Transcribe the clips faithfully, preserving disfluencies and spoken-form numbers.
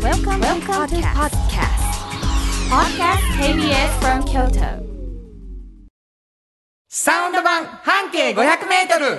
Welcome, Welcome to podcast. Podcast ケービーエス from Kyoto. サウンド版半径ごひゃくメートル。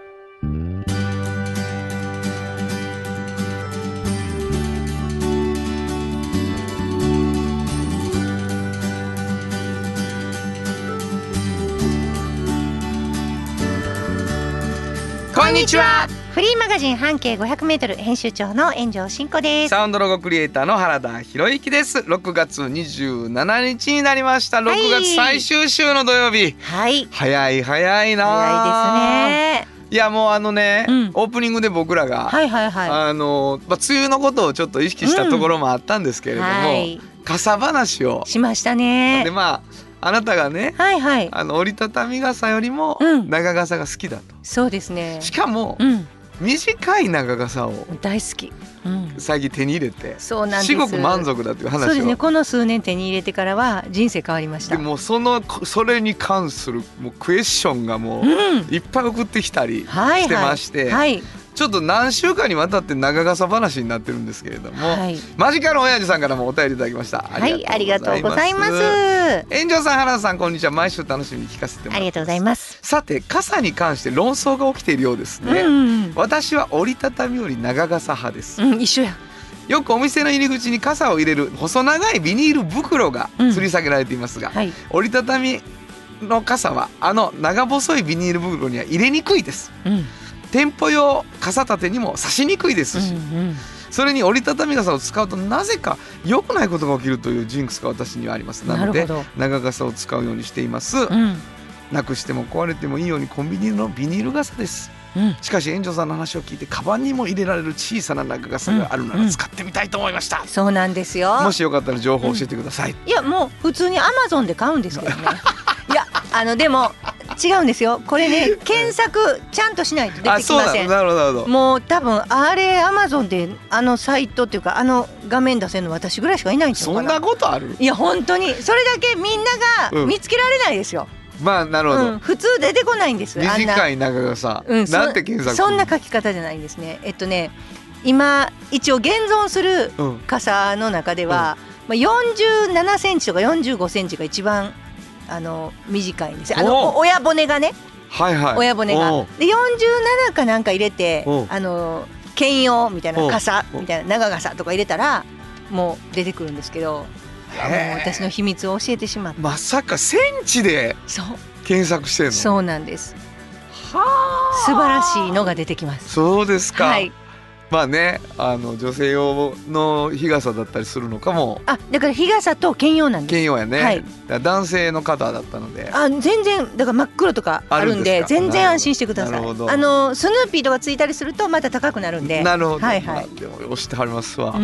こんにちは。 フリーマガジン半径ごひゃくメートル編集長の炎上真子です。 サウンドロゴクリエイターの原田博之です。ろくがつにじゅうしちにちになりました。ろくがつ最終週の土曜日。 はい。 早い早いな。 早いですね。 いやもうあのね、 うん、 オープニングで僕らが、 はいはいはい、 あのまあ、梅雨のことをちょっと意識したところもあったんですけれども、うんはい、傘話をしましたね。 でまああなたがね、はいはい、あの折りたたみ傘よりも長傘が好きだと、うん、 そうですね。 しかも、 うん、 短い長傘を大好き、うん、 最近手に入れてそうなんです。 至極満足だという話を。 そうですね。この数年手に入れてからは人生変わりました。 でもそのそれに関するもうクエスチョンがもういっぱい送ってきたりしてまして、うんはいはいはい、ちょっと何週間にわたって長傘話になってるんですけれども、はい、マジカル親父さんからもお便りいただきました。 はい、ありがとうございます。 炎上さん、原田さん、こんにちは。毎週楽しみに聞かせてもらってます。 ありがとうございます。 さて、傘に関して論争が起きているようですね、うんうん、私は折りたたみより長傘派です、 うん、一緒や。 よくお店の入り口に傘を入れる細長いビニール袋が吊り下げられていますが、うんはい、折りたたみの傘はあの長細いビニール袋には入れにくいです、うん、店舗用傘立てにも差しにくいですし、うんうん、それに折りたたみ傘を使うとなぜか良くないことが起きるというジンクスが私にはあります。なので長傘を使うようにしています、うん、なくしても壊れてもいいようにコンビニのビニール傘です、うん、しかし炎上さんの話を聞いてカバンにも入れられる小さな長傘があるなら使ってみたいと思いました、うんうん、 そうなんですよ。 もしよかったら情報を教えてください、うん、 いやもう普通にアマゾンで買うんですけどねいやあのでも違うんですよ。これね検索ちゃんとしないと出てきません。あ、そうなるほどなるほど。もう多分あれアマゾンであのサイトっていうかあの画面出せるの私ぐらいしかいないんですよ。 そんなことある？ いや本当にそれだけみんなが見つけられないですよ、 うん、まあなるほど、うん、 普通出てこないんです。 短い長傘、うん、なんて検索そんな書き方じゃないんですね。えっとね今一応現存する傘の中では、うんまあ、よんじゅうななセンチとかよんじゅうごセンチが一番あの短いんですよ。あの親骨がね、はいはい、親骨がでよんじゅうななかなんか入れてあの兼用みたいな傘みたいな長傘とか入れたらもう出てくるんですけど、もう私の秘密を教えてしまった。 まさかセンチで検索してるの？ そうなんです。はあ、素晴らしいのが出てきます。 そうですか、 はい。 まあね、あの女性用の日傘だったりするのかも。 あ、だから日傘と兼用なんです。 兼用やね、 はい、 男性の方だったので。 あ、全然だから真っ黒とかあるんで全然安心してください。あのスヌーピーとかついたりするとまた高くなるんで。 なるほど、 はいはい、 でも押してはりますわ、うん、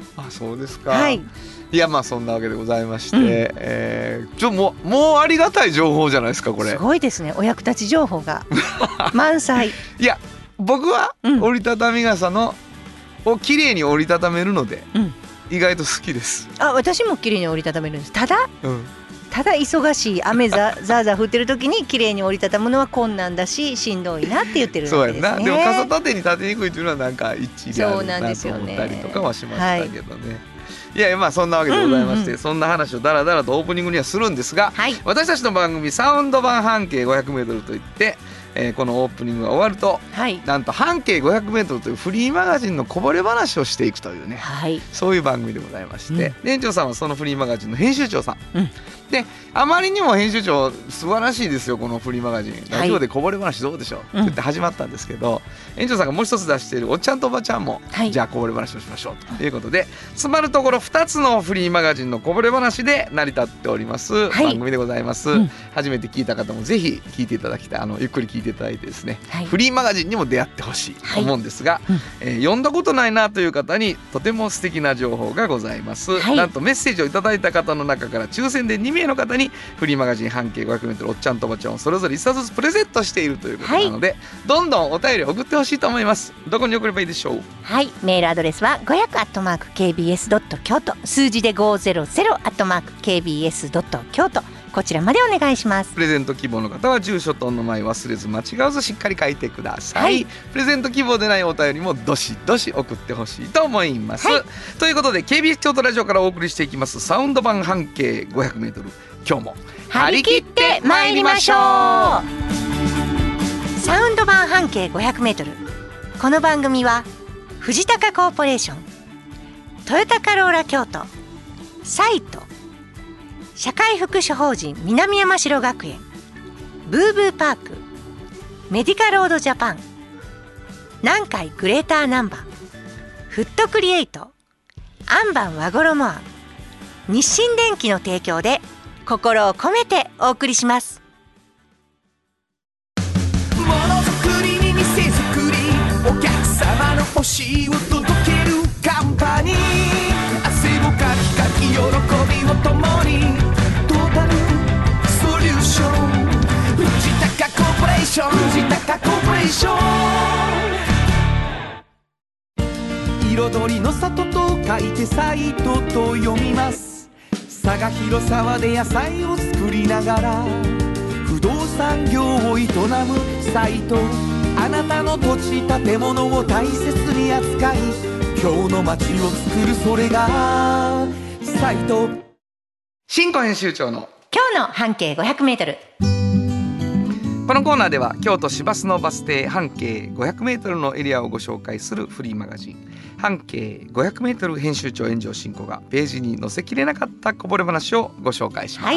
あ、そうですか、 はい、 いやまあそんなわけでございまして、うんえー、ちょもうもうありがたい情報じゃないですかこれ。 すごいですね、お役立ち情報が満載いや僕は折りたたみ傘のを綺麗に折りたためるので、うん、意外と好きです。 あ、私も綺麗に折りたためるんです。ただ、うん、ただ忙しい雨ざザーザー降ってる時に綺麗に折りたたむのは困難だししんどいなって言ってるんですね。 そうやな。でも傘立てに立てにくいというのはなんか一理あるなと思ったりとかはしましたけどね、はい、いやまあそんなわけでございまして、うんうん、そんな話をだらだらとオープニングにはするんですが、はい、私たちの番組サウンド版半径ごひゃくメートルといって、えー、このオープニングが終わると、はい、なんと半径ごひゃくメートルというフリーマガジンのこぼれ話をしていくというね、はい、そういう番組でございまして、うん、店長さんはそのフリーマガジンの編集長さん、うん、であまりにも編集長素晴らしいですよこのフリーマガジン、ラジオでこぼれ話どうでしょう、はい、って言って始まったんですけど、うん、園長さんがもう一つ出しているおっちゃんとおばちゃんも、はい、じゃあこぼれ話をしましょうということで、つまるところふたつのフリーマガジンのこぼれ話で成り立っております、はい、番組でございます、うん、初めて聞いた方もぜひ聞いていただきたい、あのゆっくり聞いていただいてですね、はい、フリーマガジンにも出会ってほしいと思うんですが、はいうんえー、読んだことないなという方にとても素敵な情報がございます、はい、なんとメッセージをいただいた方の中から抽選でにめいの方にフリーマガジン半径ごひゃくメートルおっちゃんとおばちゃんをそれぞれいっさつずつプレゼントしているということなので、はい、どんどんお便りを送ってほしいと思います。どこに送ればいいでしょう。 はい、メールアドレスはごひゃくアットマークケービーエスドット京都、数字でごひゃくアットマークケービーエスドット京都、 こちらまでお願いします。 プレゼント希望の方は住所とお名前忘れず間違わずしっかり書いてください、はい、プレゼント希望でないお便りもどしどし送ってほしいと思います、はい、ということで ケービーエス 京都ラジオからお送りしていきますサウンド版半径 ごひゃくメートル、 今日も張り切ってまいりましょう。サウンド版半径 ごひゃくメートル、 この番組は藤高コーポレーション、トヨタカローラ京都、サイト、社会福祉法人南山城学園、ブーブーパーク、メディカロードジャパン、南海グレーターナンバー、フットクリエイト、アンバン和衣あん、日清電機の提供で心を込めてお送りします。 ものづくりに店づくり、お客様の欲しいを届けるカンパニー、汗をかきかき喜びを共にトータルソリューション、藤高コーポレーション、藤高コーポレーション、彩りの里と書いてサイトと読みます。佐賀広沢で野菜を作りながら不動産業を営むサイト、あなたの土地建物を大切に扱い今日の街を作る、それがサイト。 新庫編集長の今日の半径 ごひゃくメートル。 このコーナーでは京都市バスのバス停半径 ごひゃくメートル のエリアをご紹介するフリーマガジン半径 ごひゃくメートル 編集長炎上真子がページに載せきれなかったこぼれ話をご紹介します、はい、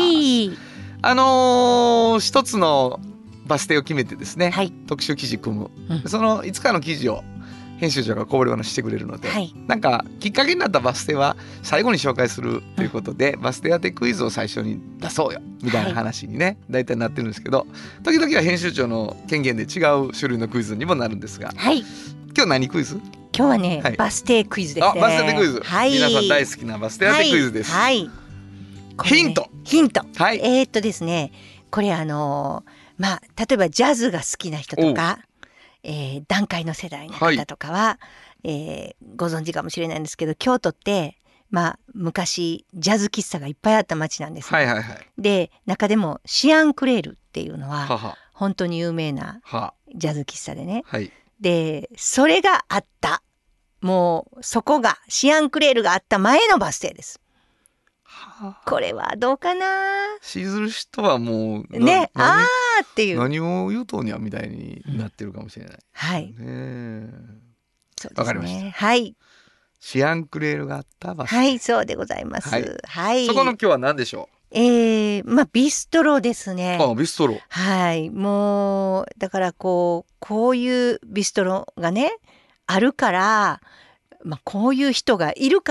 あのー、一つのバス停を決めてですね、はい、特集記事組む、うん、そのいつかの記事を編集長がこぼれ話してくれるので、はい、なんかきっかけになったバス停は最後に紹介するということで、うん、バス停当てクイズを最初に出そうよみたいな話にね、だいたいなってるんですけど、時々は編集長の権限で違う種類のクイズにもなるんですが、はい、今日何クイズ？ 今日はね、はい、バス停クイズですね。 あ、バス停クイズ、はい、皆さん大好きなバス停当てクイズです、はいはい、ヒントヒント、 はい、 えー、っとですね、これあのー、まあ例えばジャズが好きな人とか、えー、団塊の世代の方とかは、はい、えー、ご存知かもしれないんですけど、京都ってまあ昔ジャズ喫茶がいっぱいあった街なんです、ね、 はいはいはい、 で中でもシアンクレールっていうのははは本当に有名なジャズ喫茶でね、はい、でそれがあった、もうそこがシアンクレールがあった前のバス停です。これはどうかな。 知る人はもうね、あーっていう何を言うとんやみたいになってるかもしれない、うん、はい、ね、 そうですね、わかりました、 はい、 シアンクレールがあったバス停、 はい、そうでございます、はいはい、 そこの今日は何でしょう。 えー、まあビストロですね。 あ、ビストロ、 はい、もうだからこうこういうビストロがねあるから、まあ、こういう人がいるから、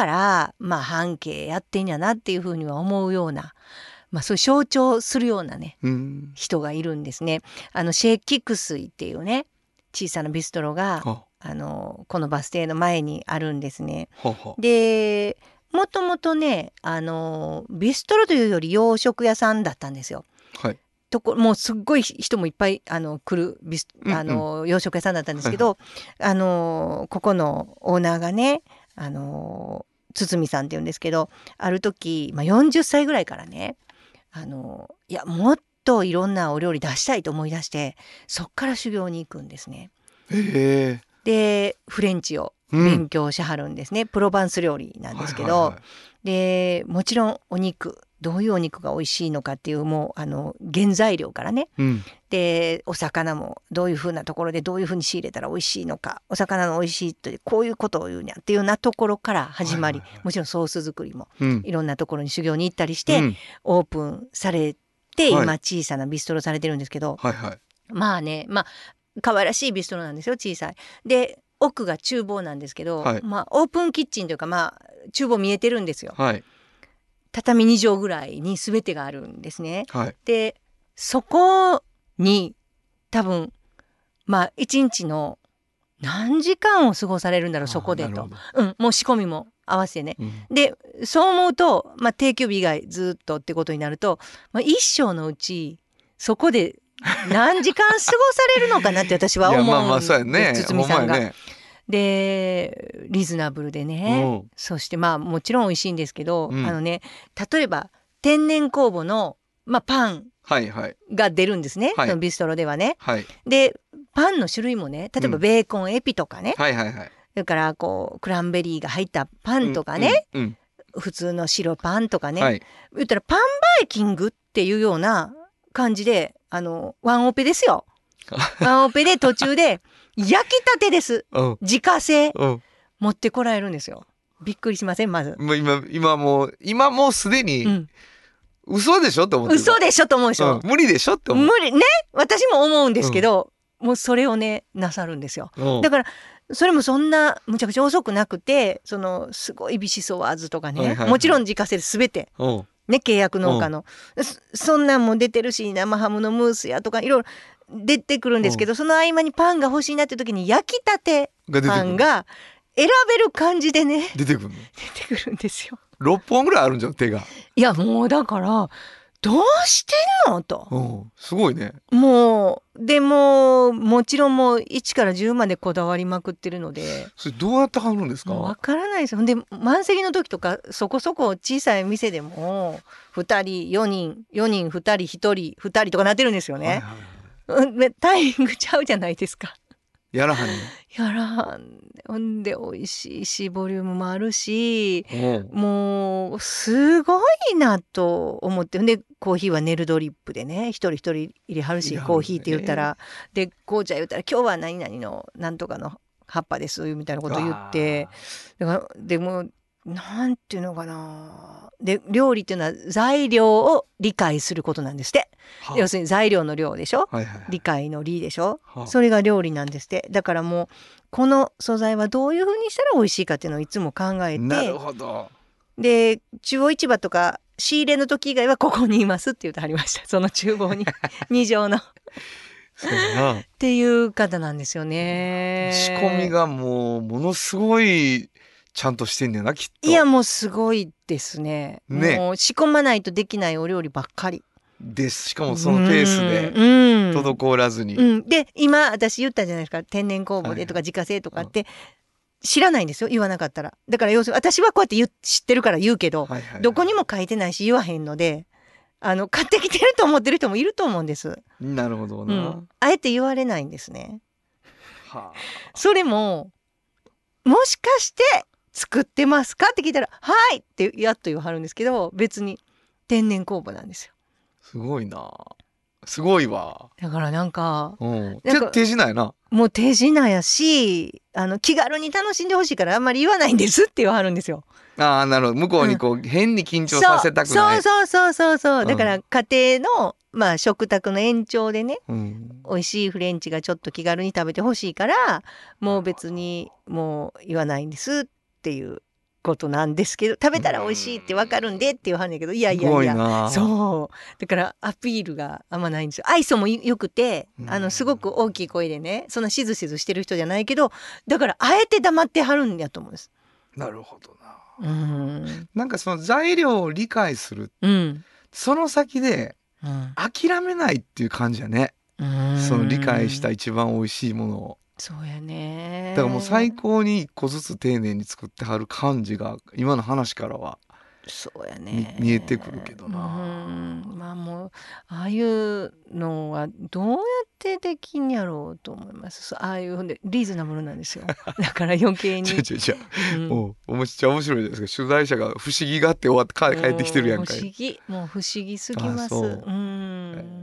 まあ、半径やってんやなっていうふうには思うような、まあ、そういう象徴するようなね、うん、人がいるんですね。あのシェーキクスイっていうね小さなビストロがあのこのバス停の前にあるんですね。ははでもともとねあのビストロというより洋食屋さんだったんですよ。はい、とこもうすっごい人もいっぱいあの来るビス、あの、うんうん、洋食屋さんだったんですけど、はいはい、あのここのオーナーがねあの堤さんっていうんですけど、ある時、まあ、よんじゅっさいぐらいからねあのいやもっといろんなお料理出したいと思い出して、そっから修行に行くんですね。へー。でフレンチを勉強しはるんですね、うん、プロバンス料理なんですけど、はいはいはい、でもちろんお肉どういうお肉が美味しいのかっていうもうあの原材料からね、うん、でお魚もどういうふうなところでどういうふうに仕入れたら美味しいのか、お魚の美味しいってこういうことを言うにゃっていうようなところから始まり、はいはいはい、もちろんソース作りも、うん、いろんなところに修行に行ったりして、うん、オープンされて、はい、今小さなビストロされてるんですけど、はいはい、まあねまあ可愛らしいビストロなんですよ、小さい。で奥が厨房なんですけど、はい、まあオープンキッチンというかまあ厨房見えてるんですよ、はい、畳にじょうぐらいに全てがあるんですね、はい、でそこに多分まあ一日の何時間を過ごされるんだろうそこでと、うん、もう仕込みも合わせてね、うん、でそう思うと、まあ、定休日以外ずっとってことになると、まあ、一生のうちそこで何時間過ごされるのかなって私は思うんです、堤さんが。でリーズナブルでね、そしてまあもちろん美味しいんですけど、うん、あのね例えば天然酵母のまあ、パンが出るんですね、はいはい、そのビストロではね、はい、でパンの種類もね、例えばベーコンエピとかね、うんはいはいはい、それからこうクランベリーが入ったパンとかね、うんうんうん、普通の白パンとかね、はい、言ったらパンバイキングっていうような感じで、あのワンオペですよワンオペで途中で焼きたてです、うん、自家製、うん、持ってこられるんですよ。びっくりしません？まずもう今今もう今もうすでに、うん、嘘でしょって思ってる。 嘘でしょと思うでしょ、 うん、無理でしょって思う。 無理ね、私も思うんですけど、うん、もうそれをねなさるんですよ、うん、だからそれもそんなむちゃくちゃ遅くなくて、そのすごいビシソワーズとかね、はいはいはい、もちろん自家製で全て、うん、ね、契約農家の、うん、そ, そんなんも出てるし、生ハムのムースやとかいろいろ出てくるんですけど、うん、その合間にパンが欲しいなって時に焼きたてパンが選べる感じでね出てくるの出てくるんですよ。 ろっぽんぐらいあるんじゃん手が。 いやもうだからどうしてんのと、 うん、すごいね。 もうでももちろんもういちからじゅうまでこだわりまくってるので、 それどうやって貼るんですか？ わからないですよ。で満席の時とかそこそこ小さい店でもふたりよにんよにんふたりひとりふたりとかなってるんですよね、はいはいはい、タイミングちゃうじゃないですか。 やらはんね。 やらはんほんで美味しいしボリュームもあるし、もうすごいなと思って、でコーヒーはネルドリップでね、一人一人入れはるし、コーヒーって言ったら、で紅茶言ったら今日は何々のなんとかの葉っぱですみたいなこと言って、だからでもなんていうのかな、で料理っていうのは材料を理解することなんですって、はあ、要するに材料の量でしょ、はいはい、理解の理でしょ、はあ、それが料理なんですって。だからもうこの素材はどういう風にしたら美味しいかっていうのをいつも考えて、 なるほど。 で中央市場とか仕入れの時以外はここにいますって言ってはりました。その厨房にに畳のそうなっていう方なんですよね。 仕込みがもうものすごいちゃんとしてんねんな、きっと。 いやもうすごいですね。ね、もう仕込まないとできないお料理ばっかりです。しかもそのペースで滞らずに、 うんうん、で今私言ったじゃないですか、天然酵母でとか自家製とかって知らないんですよ、言わなかったら。だから要するに私はこうやって言知ってるから言うけど、はいはいはい、どこにも書いてないし言わへんので、あの買ってきてると思ってる人もいると思うんです。 なるほどな、うん、 あえて言われないんですね、はあ、それももしかして作ってますかって聞いたらはいってやっと言わはるんですけど、別に天然酵母なんですよ。 すごいな、すごいわ。 だからなんか、 うん、なんか手品やな。 もう手品やし、あの気軽に楽しんでほしいからあんまり言わないんですって言わはるんですよ。 ああなるほど、向こうにこう、うん、変に緊張させたくない。 そうそうそうそうそう、うん、だから家庭のまあ食卓の延長でね、うん、美味しいフレンチがちょっと気軽に食べてほしいからもう別にもう言わないんですっていうことなんですけど、食べたら美味しいって分かるんでって言わはるんだけど、いやいやいや、そうだからアピールがあんまないんですよ。愛想もよくて、あのすごく大きい声でね、そんなしずしずしてる人じゃないけど、だからあえて黙ってはるんやと思うんです。 なるほどな。うん、なんかその材料を理解する、うん、その先で諦めないっていう感じやね、うん、その理解した一番美味しいものを。 そうやね。 だからもう最高に一個ずつ丁寧に作ってはる感じが今の話からはそうやね、 見えてくるけどな。 うん、まあもうああいうのはどうやってできんやろうと思います。ああいうでリーズナブルなんですよ。だから余計に。 ちゃちゃちゃ、うん、もうめっちゃ面白いですけど、取材者が不思議があって終わって帰ってきてるやんかい。 不思議、もう不思議すぎます。う、うん、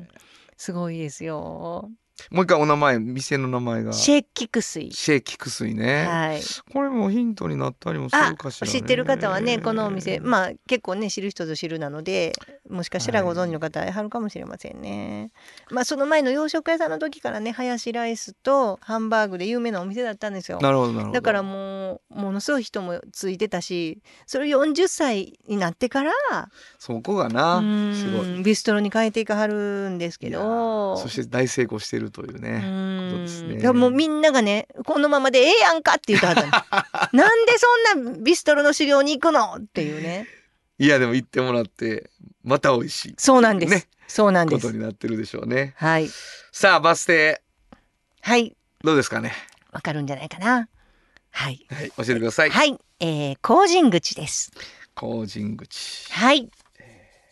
すごいですよ。 もう一回お名前、店の名前がシェイ菊水。 シェイ菊水ね、はい、これもヒントになったりもするかしらね。 知ってる方はね、このお店まあ結構ね知る人ぞ知るなので、もしかしたらご存知の方はるかもしれませんね、はい、まあその前の洋食屋さんの時からね、ハヤシライスとハンバーグで有名なお店だったんですよ。 なるほどなるほど。 だからもうものすごい人もついてたし、それよんじゅっさいになってからそこがなすごいビストロに変えていかはるんですけど、 そして大成功してるというね、ことですね。 いやもうみんながね、このままでええやんかって言ったはったのなんでそんなビストロの修行に行くのっていうね。 いやでも行ってもらってまた美味しい、ね、 そうなんです、そうなんです、 ことになってるでしょうね。 はい。 さあバス停、 はい、 どうですかね。 わかるんじゃないかな。はい、 はい、教えてください。 はい、えー、工人口です。 工人口、 はい、 えー、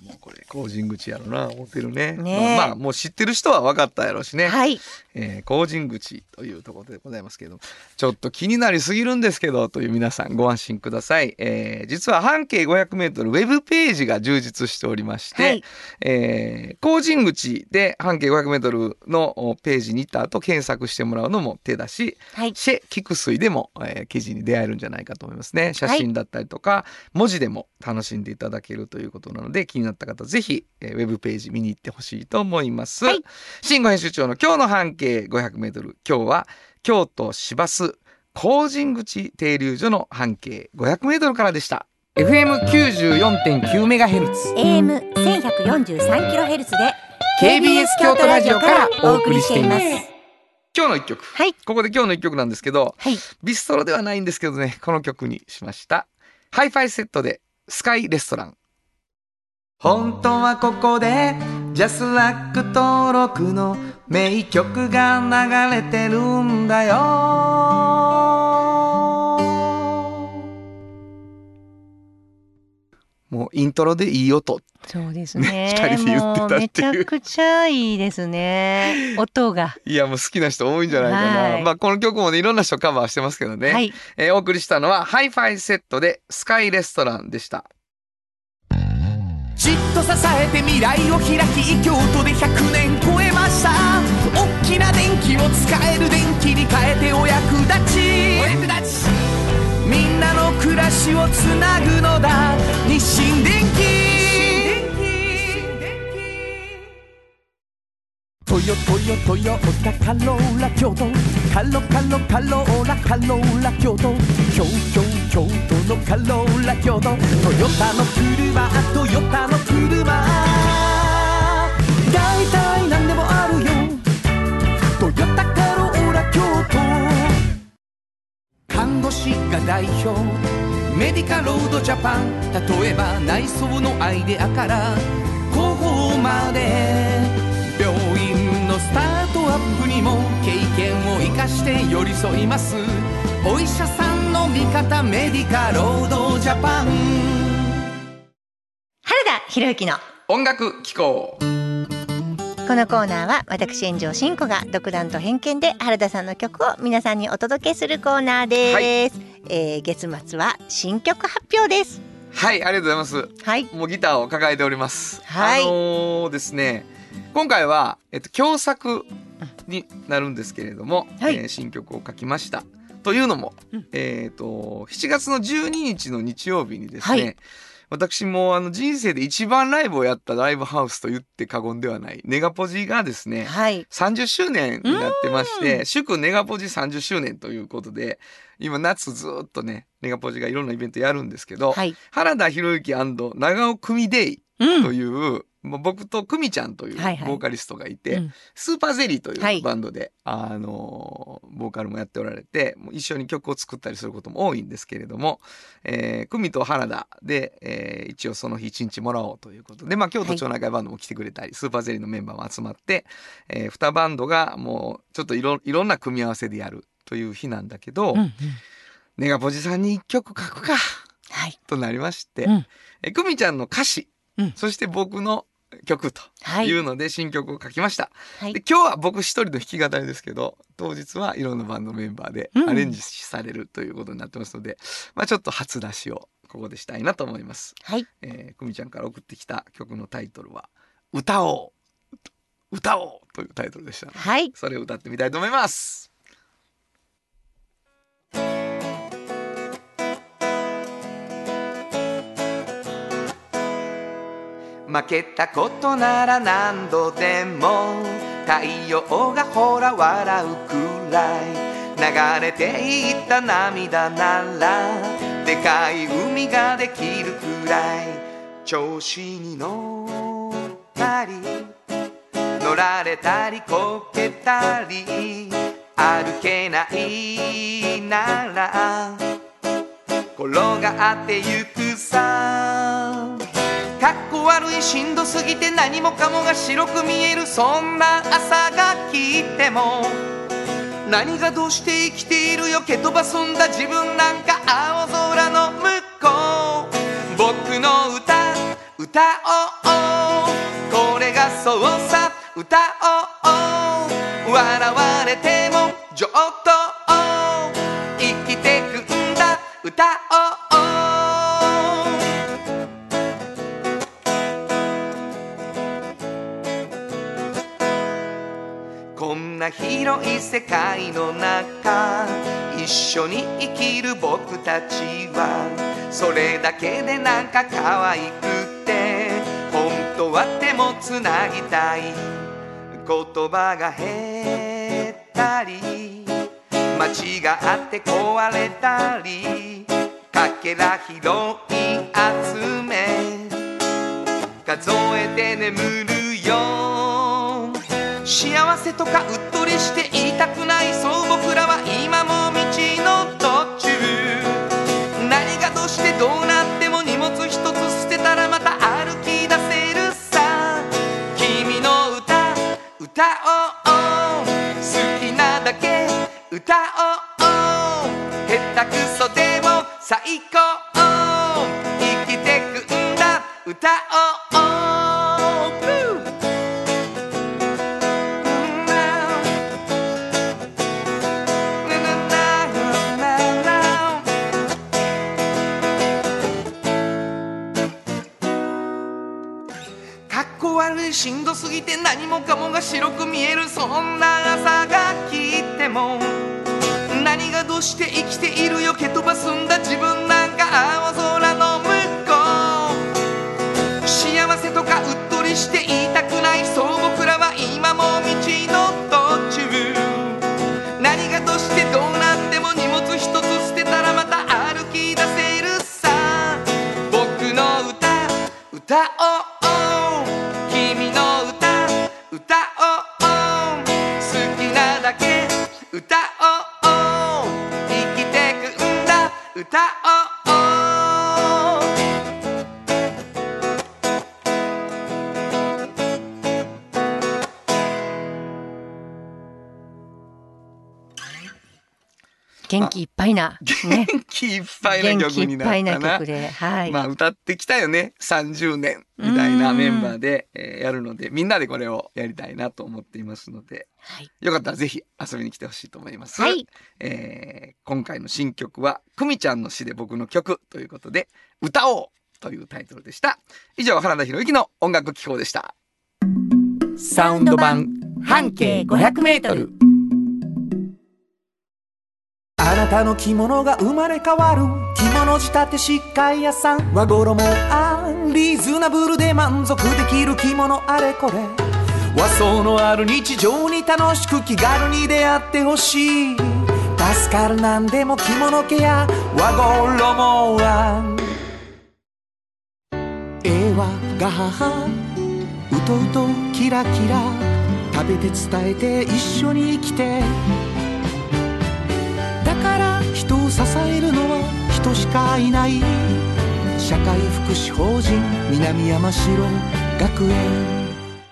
もうこれ工人口やろな思ってるね。 ねまあ、まあもう知ってる人は分かったやろうしね。 はい、 えー、工人口というところでございますけど、ちょっと気になりすぎるんですけどという皆さんご安心ください。えー、実は半径ごひゃくメートルウェブページが充実しておりまして、はい、えー、工人口で半径ごひゃくメートルのページに行った後検索してもらうのも手だし、はい、シェ・キクスイでも、えー、記事に出会えるんじゃないかと思いますね。写真だったりとか、はい、文字でも楽しんでいただけるということなので、気になった方ぜひ、えー、ウェブページ見に行ってほしいと思います。はい、慎吾編集長の今日の半径ごひゃくメートル、今日は京都市バス工人口停留所の半径ごひゃくメートルからでした。 エフエムきゅうじゅうよんてんきゅうメガヘルツエーエムせんひゃくよんじゅうさんキロヘルツ でケービーエス 京都ラジオからお送りしています。今日の一曲、 はい、 ここで今日の一曲なんですけど、 はい、 ビストロではないんですけどね、この曲にしました。ハイファイセットでスカイレストラン。 本当はここでジャスラック登録の名曲が流れてるんだよ。 もうイントロでいい音。 そうですね。 二人で言ってたっていう。 もうめちゃくちゃいいですね。音が。 いやもう好きな人多いんじゃないかな。はい、まあこの曲もねいろんな人カバーしてますけどね。はい、えー、お送りしたのはハイファイセットでスカイレストランでした。 じっと支えて未来を開き京都でひゃくねん超えました。大きな電気を使える電気に変えてお役立ちお役立ちみんなの暮らしをつなぐのだ日清電気。トヨトヨトヨタカローラ京都カロカロカローラカローラ京都京京京都のカローラ京都トヨタの車トヨタの車だいたいなんでもあるよトヨタカローラ京都。看護師が代表メディカロードジャパン。例えば内装のアイデアから広報まで病院のスタートアップにも経験を生かして寄り添います。お医者さんの味方メディカロードジャパン。 原田博之の音楽機構。 このコーナーは私炎上真子が独断と偏見で原田さんの曲を皆さんにお届けするコーナーです。はい、えー、月末は新曲発表です。 はい、ありがとうございます。はい、もうギターを抱えております。はい、あのー、ですね今回は、えっと、共作になるんですけれども、はい、えー、新曲を書きました。というのも、うん、えー、としちがつのじゅうににちの日曜日にですね、はい、私もあの人生で一番ライブをやったライブハウスと言って過言ではないネガポジがですね、はい、さんじゅっしゅうねんになってまして、祝ネガポジさんじゅっしゅうねんということで今夏ずっとねネガポジがいろんなイベントやるんですけど、はい、原田博之&長尾久美デイという、うん、もう僕と久美ちゃんというボーカリストがいて、はいはい、スーパーゼリーというバンドで、はい、あのボーカルもやっておられてもう一緒に曲を作ったりすることも多いんですけれども、えー、久美と原田で、えー、一応その日一日もらおうということで、まあ、京都町内会バンドも来てくれたり、はい、スーパーゼリーのメンバーも集まって、えー、にバンドがもうちょっといろ、いろんな組み合わせでやるという日なんだけど、うんうん、ネガポジさんにいっきょく書くか、はい、となりまして、うん、え久美ちゃんの歌詞、うん、そして僕の曲というので新曲を書きました、はい、で今日は僕一人の弾き語りですけど当日はいろんなバンドメンバーでアレンジされるということになってますので、うん、まあ、ちょっと初出しをここでしたいなと思います。はい、えー、久美ちゃんから送ってきた曲のタイトルは歌おう歌おうというタイトルでしたので、はい、それを歌ってみたいと思います。 負けたことなら何度でも太陽がほら笑うくらい流れていった涙ならでかい海ができるくらい調子に乗ったり乗られたりこけたり歩けないなら転がってゆくさかっこ悪いしんどすぎて何もかもが白く見えるそんな朝が来ても何がどうして生きているよ蹴飛ばすんだ自分なんか青空の向こう僕の歌歌おう笑われても上等生きてくんだ歌おうこんな広い世界の中一緒に生きる僕たちはそれだけでなんか可愛くて本当は手もつなぎたい言葉が減ったり間違って壊れたりかけら拾い集め数えて眠るよ幸せとかうっとりして言いたくないそう僕らは今も道の途中何がどうしてどうなっても荷物一つ捨てたらまた歩き出せるさ君の歌歌おう好きなだけ歌おう下手くそでも最高生きてくんだ歌おうしんどすぎて何もかもが白く見えるそんな朝が来ても何がどうして生きているよ蹴飛ばすんだ自分なんか青空の向こう幸せとかうっとりして言いたくないそう僕らは今も道の途中何がどうしてどうなっても荷物一つ捨てたらまた歩き出せるさ僕の歌歌おう歌おう好きなだけ歌おう生きてくんだ歌おう元気いっぱいな、ね、 元気いっぱいな曲になったな。元気いっぱいな曲で、はい。まあ歌ってきたよね。さんじゅうねんみたいなメンバーで、えー、やるので、みんなでこれをやりたいなと思っていますので、はい、よかったらぜひ遊びに来てほしいと思います。はい。えー、今回の新曲は久美ちゃんの詩で僕の曲ということで、歌おうというタイトルでした。以上、原田博之の音楽機構でした。 サウンド版半径ごひゃくメートル。あなたの着物が生まれ変わる着物仕立て疾患屋さん和衣あリーズナブルで満足できる着物あれこれ和装のある日常に楽しく気軽に出会ってほしい助かるなんでも着物ケア和衣あえわがははうとうとキラキラ食べて伝えて一緒に生きてだから人を支えるのは人しかいない社会福祉法人南山城学園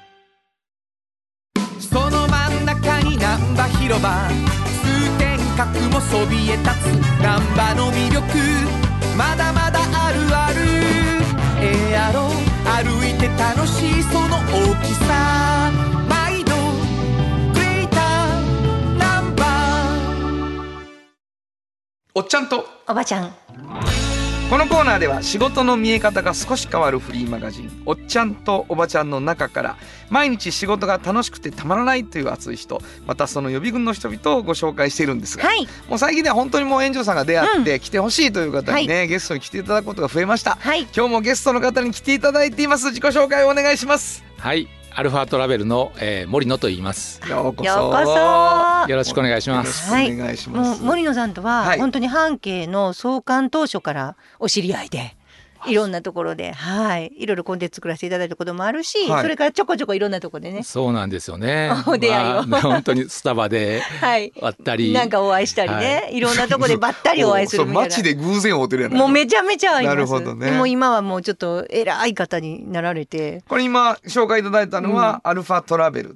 その真ん中に難波広場通天閣もそびえ立つ難波の魅力まだまだあるあるええやろ歩いて楽しいその大きさ毎度グレーター難波おっちゃんとおばちゃん。 このコーナーでは仕事の見え方が少し変わるフリーマガジンおっちゃんとおばちゃんの中から毎日仕事が楽しくてたまらないという熱い人またその予備軍の人々をご紹介しているんですが、はい、もう最近では本当にもう園長さんが出会って来てほしいという方にね、はい、ゲストに来ていただくことが増えました、はい、今日もゲストの方に来ていただいています。自己紹介をお願いします。 はい、アルファトラベルの、えー、森野と言います。 ようこそようこそよろしくお願いします。 はい、お願いします。 もう森野さんとは、はい、本当に半径の創刊当初からお知り合いでいろんなところで、はい、いろいろコンテンツ作らせていただいたこともあるし、はい、それからちょこちょこいろんなところでね。 そうなんですよね。 お出会いを、 まあ、本当にスタバで会ったり、 なんかお会いしたりね、はい、いろんなところでばったりお会いするみたいな。 街で偶然会うてるやない。 もうめちゃめちゃ会います。 なるほどね。 でも今はもうちょっと偉い方になられて。 これ今紹介いただいたのは、うん、アルファトラベル。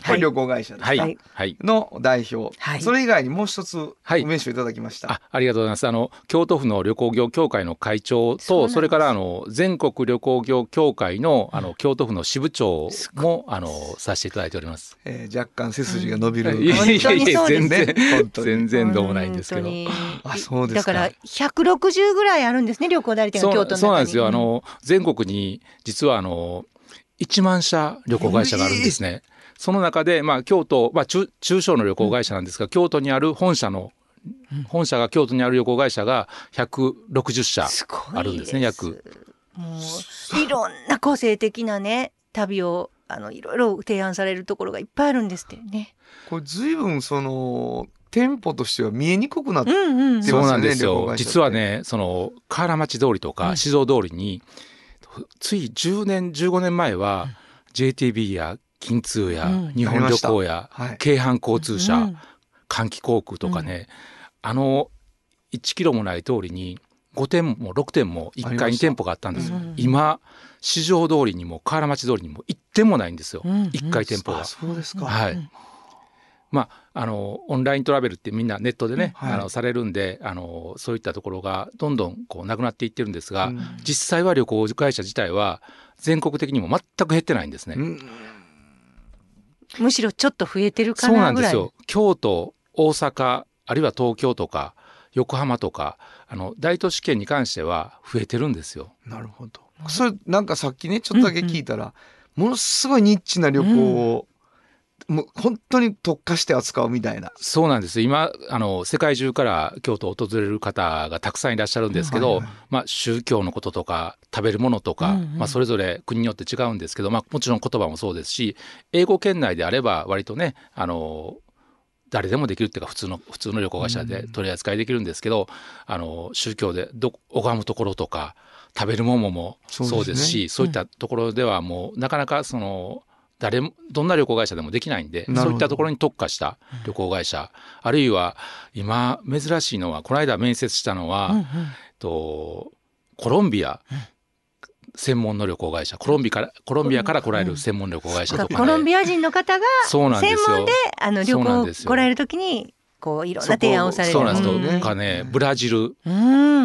これ旅行会社ですか、 はいはい、 の代表、はい、それ以外にもう一つお名刺をいただきました、 はい、あ, ありがとうございます。あの京都府の旅行業協会の会長と そ, それからあの全国旅行業協会 の, あの京都府の支部長もあのさせていただいております、 えー、若干背筋が伸びる、うん、 いやいやいや全然全然どうもないんですけど、 あそうですか。 だからひゃくろくじゅうぐらいあるんですね、旅行代理店が京都の中に。 そう、そうなんですよ。あの全国に実はあのいちまんしゃ旅行会社があるんですね。その中で、まあ、京都、まあ、中, 中小の旅行会社なんですが、うん、京都にある本社の、うん、本社が京都にある旅行会社がひゃくろくじゅっしゃあるんですね。 す約もういろんな個性的なね旅をあのいろいろ提案されるところがいっぱいあるんですってね。 これ随分その店舗としては見えにくくなってますよね、うんうん、 そうなんですよ。実はね、その河原町通りとか四条通りに、うん、ついじゅうねんじゅうごねんまえは ジェーティービー や金通や日本旅行や京阪交通社、うん、関西航空とかね、うん、あのいちキロもない通りにごてんもろくてんもいっかいに店舗があったんです、うん、今四条通りにも河原町通りにもいってんもないんですよ、うん、いっかい店舗が、 うん、そうですか、 はい、まあ、あのオンライントラベルってみんなネットでね、はい、あのされるんであのそういったところがどんどんこうなくなっていってるんですが、うん、実際は旅行会社自体は全国的にも全く減ってないんですね、うん、 むしろちょっと増えてるかなぐらい。そうなんですよ。 京都、大阪、あるいは東京とか横浜とかあの大都市圏に関しては増えてるんですよ。 なるほど。それなんかさっきねちょっとだけ聞いたら、うんうん、ものすごいニッチな旅行を、うん、もう本当に特化して扱うみたいな。 そうなんです。今あの世界中から京都を訪れる方がたくさんいらっしゃるんですけど、うんはいはい、まあ、宗教のこととか食べるものとか、うんうんまあ、それぞれ国によって違うんですけど、まあ、もちろん言葉もそうですし英語圏内であれば割とねあの誰でもできるっていうか普通の普通の旅行会社で取り扱いできるんですけど、うん、あの宗教でど拝むところとか食べるものもそうですし、そうですね、そういったところではもうなかなかその誰もどんな旅行会社でもできないんで、そういったところに特化した旅行会社、あるいは今珍しいのはこの間面接したのは、うんうん、とコロンビア専門の旅行会社、コロンビアからコロンビアから来られる専門旅行会社とか、ね、 コロンビア人の方が専門であの旅行来られるときにこういろんな提案をされる。 そうなんですよ、うん、とかねブラジル、うん、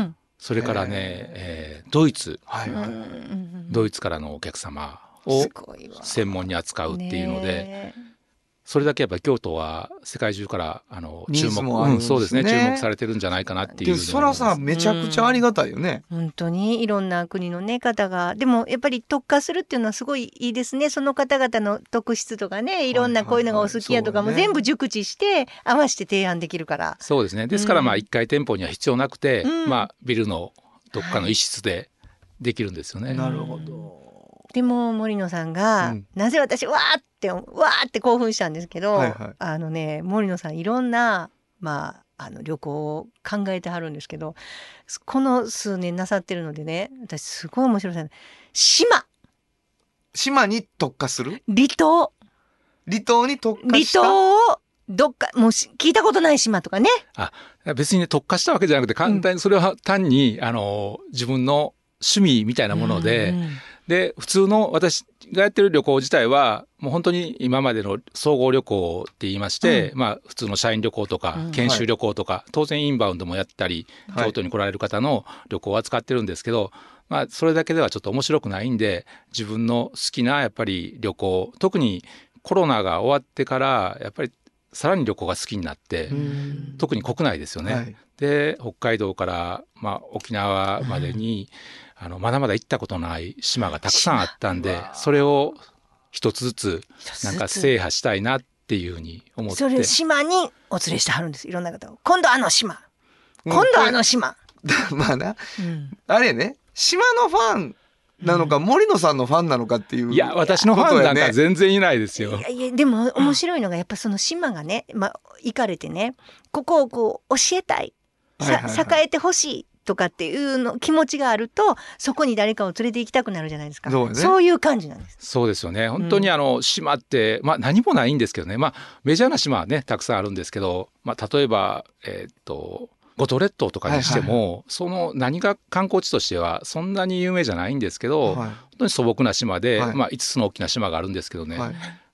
それからね、えー、ドイツ、はいはい、ドイツからのお客様を専門に扱うっていうので、それだけやっぱり京都は世界中からあの注目、うん、そうですね、注目されてるんじゃないかなっていう。 でそらさめちゃくちゃありがたいよね、 うん、本当にいろんな国の、ね、方がでもやっぱり特化するっていうのはすごいいいですね。その方々の特質とかねいろんなこういうのがお好きやとかも全部熟知して合わせて提案できるから。 そうですね。ですからまあいっかい店舗には必要なくて、うんまあ、ビルのどっかの一室でできるんですよね、はい、 なるほど。 でも森野さんが、うん、なぜ私わーってわーって興奮したんですけど、はいはい、あのね森野さんいろんな、まあ、あの旅行を考えてはるんですけどこの数年なさってるのでね私すごい面白いです。島島に特化する離島離島に特化した離島をどっかもう聞いたことない島とかね。 あ別にね特化したわけじゃなくて簡単にそれは単に、うん、あの自分の趣味みたいなもので、うんうんで普通の私がやってる旅行自体はもう本当に今までの総合旅行って言いまして、うんまあ、普通の社員旅行とか研修旅行とか、うんはい、当然インバウンドもやったり、はい、京都に来られる方の旅行を扱ってるんですけど、まあ、それだけではちょっと面白くないんで自分の好きなやっぱり旅行特にコロナが終わってからやっぱりさらに旅行が好きになって特に国内ですよね、はい、で北海道から、まあ、沖縄までに、うんあのまだまだ行ったことない島がたくさんあったんでそれを一つずつなんか制覇したいなっていうふうに思ってそれ島にお連れしてはるんです。いろんな方を今度あの島今度あの島、 うん、まあな、うん、あれね島のファンなのか、うん、森野さんのファンなのかっていう、 いや私のファンなんか全然いないですよ。 いやいやでも面白いのがやっぱその島がね、まあ、行かれてねここをこう教えたい、はいはいはい、栄えてほしいとかっていうの気持ちがあるとそこに誰かを連れて行きたくなるじゃないですか。そうね、そういう感じなんです。 そうですよね。本当にあの島って、まあ、何もないんですけどね、まあ、メジャーな島はねたくさんあるんですけど、まあ、例えば、えー、っと五島列島とかにしても、はいはいはい、その何が観光地としてはそんなに有名じゃないんですけど、はい、本当に素朴な島で、はいまあ、いつつの大きな島があるんですけどね、はい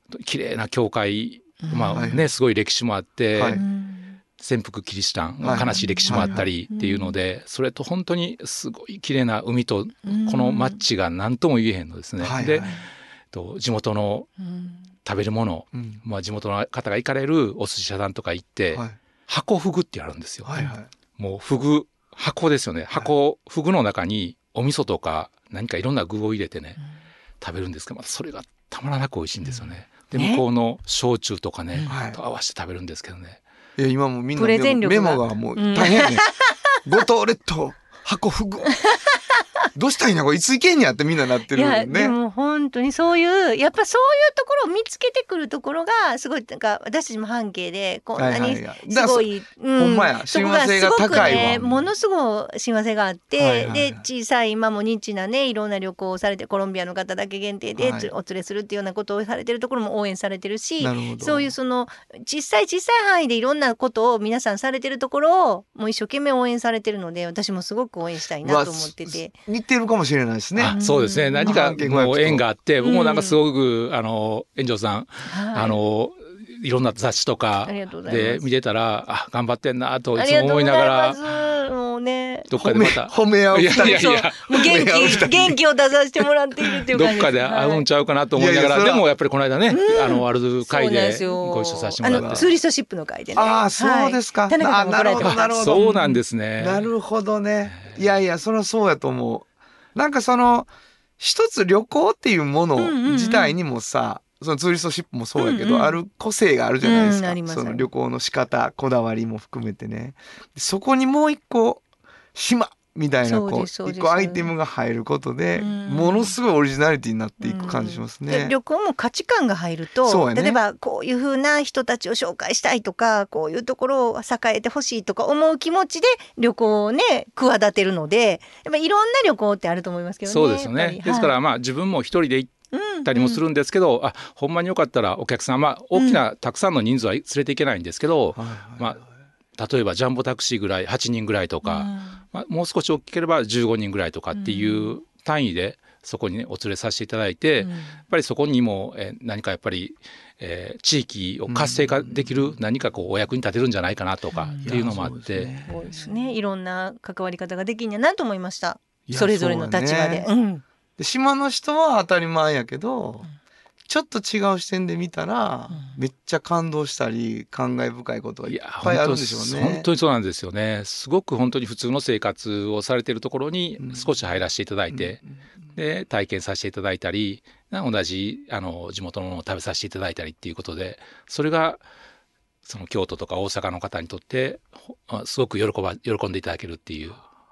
綺麗な教会、まあね、すごい歴史もあって、はい、潜伏キリシタン、はい、悲しい歴史もあったりっていうので、はいはいはい、それと本当にすごい綺麗な海とこのマッチが何とも言えへんのですね。はいはい、でと地元の食べるもの、うん、まあ、地元の方が行かれるお寿司屋さんとか行って、はい、箱フグってあるんですよ。はいはい、もうフグ箱ですよね。箱、はい、フグの中にお味噌とか何かいろんな具を入れてね、うん、食べるんですけど、またそれがたまらなく美味しいんですよね。うん、で向こうの焼酎とかね、ねと合わせて食べるんですけどね。 いや今もみんなメモ、メモがもう大変やね、うん、五島列島箱フグどうしたらいいなこれいつ行けんやってみんななってるよね。 いやでも本当にそういうやっぱそういうところを見つけてくるところがすごいなんか私たちも半径でこんなにすごい、 ほんまや親和性が高いわ、 ね、ものすごい親和性があって、はいはいはい、で小さい今もニッチなねいろんな旅行をされてコロンビアの方だけ限定でお連れするっていうようなことをされてるところも応援されてるし、そういうその小さい小さい範囲でいろんなことを皆さんされてるところをもう一生懸命応援されてるので私もすごく応援したいなと思ってて似てるかもしれないですね。 あ、そうですね。何かもう縁があって、僕もなんかすごく、あの、園長さん、はい、あの、いろんな雑誌とかで見てたら、あ、頑張ってんなといつも思いながら、 もうね、 どっかでまた褒め合う。いやいやいや、 もう元気、元気を出させてもらっているっていう感じです。 どっかで会うんちゃうかなと思いながら、はい、でもやっぱりこの間ね、うん、あの、ある会でご一緒させてもらって。 あの、ツーリストシップの会でね。 ああ、そうですか。はい、田中さんも来られてます。 なるほど、そうなんですね。 なるほどね。いやいや、それはそうやと思う。なんかその一つ旅行っていうもの自体にもさ、うんうんうん、そのツーリストシップもそうやけど、うんうん、ある個性があるじゃないですか、うん、その旅行の仕方こだわりも含めてね、そこにもう一個島みたいなこう一個アイテムが入ることでものすごいオリジナリティになっていく感じしますね。 旅行も価値観が入ると、ね、例えばこういう風な人たちを紹介したいとかこういうところを栄えてほしいとか思う気持ちで旅行をね企てるのでやっぱいろんな旅行ってあると思いますけどね。 そうですよね。ですからまあ自分も一人で行ったりもするんですけど、うんうん、あほんまによかったらお客さん、まあ、大きなたくさんの人数は連れていけないんですけど、うんまあ例えばジャンボタクシーぐらいはちにんぐらいとか、うんまあ、もう少し大きければじゅうごにんぐらいとかっていう単位でそこにねお連れさせていただいて、うん、やっぱりそこにもえ何かやっぱり、えー、地域を活性化できる何かこうお役に立てるんじゃないかなとかっていうのもあって、うん、 そうですね。いろんな関わり方ができるんやなと思いました。それぞれの立場で、ねうん、 で島の人は当たり前やけど、うんちょっと違う視点で見たら、うん、めっちゃ感動したり感慨深いことがいっぱいあるんでしょうね。 本当にそうなんですよね。すごく本当に普通の生活をされているところに少し入らせていただいて、うん、で体験させていただいたり同じあの地元のものを食べさせていただいたりっていうことでそれがその京都とか大阪の方にとってすごく喜ば喜んでいただけるっていう、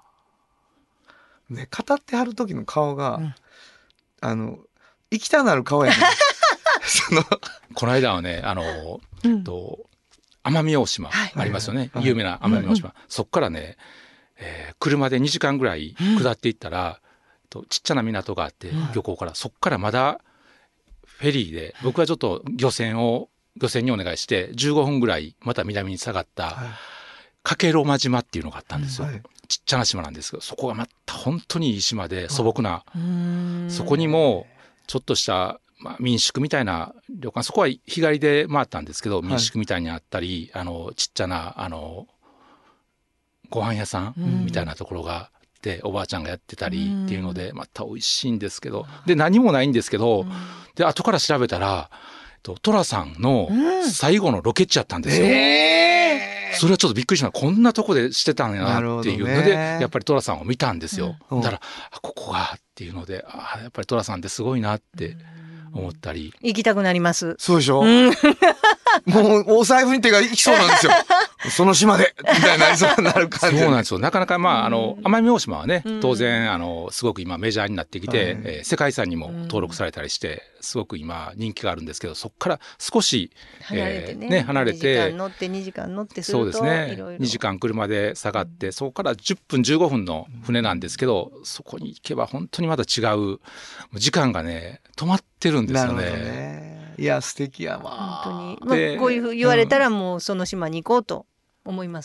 ね、語ってはる時の顔が、うん、あの行きたなる顔やねそのこの間はねあの、うん、と奄美大島ありますよね、はい、有名な奄美大島、うん、そこからね、えー、車でにじかんぐらい下っていったら、うん、とちっちゃな港があって、うん、漁港からそこからまだフェリーで僕はちょっと漁船を漁船にお願いしてじゅうごふんぐらいまた南に下がった、はい、加計呂麻島っていうのがあったんですよ、うんはい、ちっちゃな島なんですけどそこがまた本当にいい島で素朴な、うん、そこにもちょっとしたまあ、民宿みたいな旅館そこは日帰りで回ったんですけど民宿みたいにあったり、はい、あのちっちゃなあのご飯屋さんみたいなところがあって、うん、おばあちゃんがやってたりっていうのでまた美味しいんですけどで何もないんですけど、うん、で後から調べたら寅さんの最後のロケ地やったんですよ、うんえー、それはちょっとびっくりしました。こんなとこでしてたんやなっていうので、ね、やっぱり寅さんを見たんですよ、うん、だからここがっていうのであやっぱり寅さんってすごいなって思ったり行きたくなります。 そうでしょ、うん、もうお財布に手がいきそうなんですよその島でみたいなそうなる感じそうなんですよ。なかなかまああの奄美大島はね当然あのすごく今メジャーになってきて、はいえー、世界遺産にも登録されたりしてすごく今人気があるんですけどそこから少し離れてね、 えー、ね離れてにじかん乗ってにじかん乗ってするとそうですねいろいろにじかん車で下がって、うん、そこからじゅっぷんじゅうごふんの船なんですけどそこに行けば本当にまた違う時間がね止まってるんですよ ね, ねいや素敵やわ本当に、まあ、こういうふう言われたらもうその島に行こうと思いますね。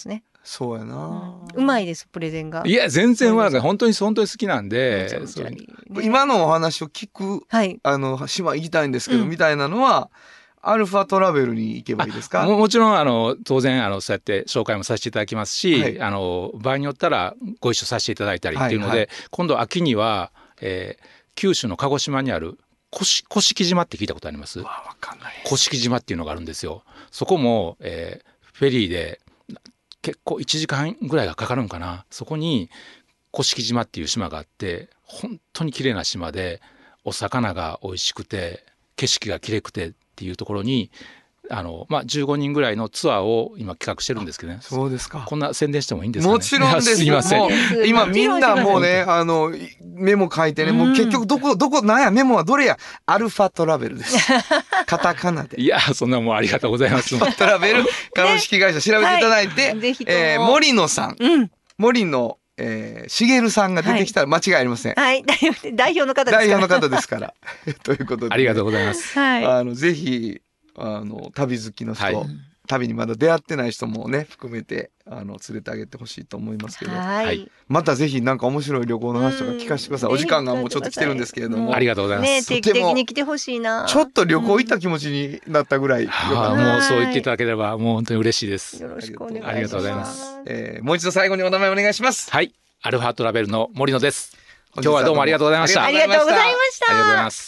そうやな、 うん、うまいですプレゼンが。 いや全然うまく本当に本当に好きなんで、 そうね、 今のお話を聞く、はい、あの島行きたいんですけど、うん、みたいなのはアルファトラベルに行けばいいですか？ も, もちろんあの当然あのそうやって紹介もさせていただきますし、はい、あの場合によったらご一緒させていただいたりっていうので、はいはい、今度秋には、えー、九州の鹿児島にある甑島って聞いたことあります？ わかんない。 甑島っていうのがあるんですよ。そこも、えー、フェリーで結構いちじかんぐらいがかかるんかな。そこに甑島っていう島があって本当に綺麗な島でお魚が美味しくて景色が綺麗くてっていうところにあの、まあ、じゅうごにんぐらいのツアーを今企画してるんですけどね。 そうですか。 こんな宣伝してもいいんですかね？ もちろんです。 すいません。 今みんなもうねあのメモ書いてね、もう結局どこどこなんやメモはどれやアルファトラベルですカタカナで。 いやそんなもうありがとうございます。 アルファトラベル株式会社調べていただいて、ね、はい、えー、森野さん、うん、森野えー、しげるさんが出てきたら間違いありません。 はい、代表の方ですから。 代表の方ですから。ということで、ね、 ありがとうございます。 はい、 あのぜひあの旅好きの人、はい、旅にまだ出会ってない人もね含めてあの連れてあげてほしいと思いますけど、 はい、 またぜひなんか面白い旅行の話とか聞かせてください。お時間がもうちょっと来てるんですけれども、 ありがとうございます。 ね、定期的に来てほしいな。 ちょっと旅行行った気持ちになったぐらい、うん、 あもうそう言っていただければもう本当に嬉しいです。 よろしくお願いします。 ありがとうございます。 えー、もう一度最後にお名前お願いします。 はい、アルファトラベルの森野です。今日はどうもありがとうございました。 ありがとうございました。 ありがとうございます。